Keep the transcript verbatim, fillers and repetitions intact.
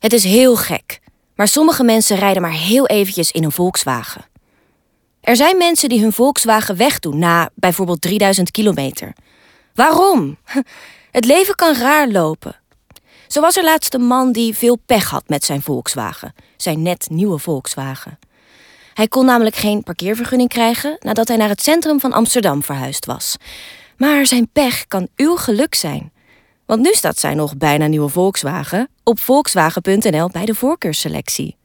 Het is heel gek, maar sommige mensen rijden maar heel eventjes in een Volkswagen. Er zijn mensen die hun Volkswagen wegdoen na bijvoorbeeld drieduizend kilometer. Waarom? Het leven kan raar lopen. Zo was er laatst een man die veel pech had met zijn Volkswagen, zijn net nieuwe Volkswagen. Hij kon namelijk geen parkeervergunning krijgen nadat hij naar het centrum van Amsterdam verhuisd was. Maar zijn pech kan uw geluk zijn. Want nu staat zijn nog bijna nieuwe Volkswagen op volkswagen punt n l bij de voorkeursselectie.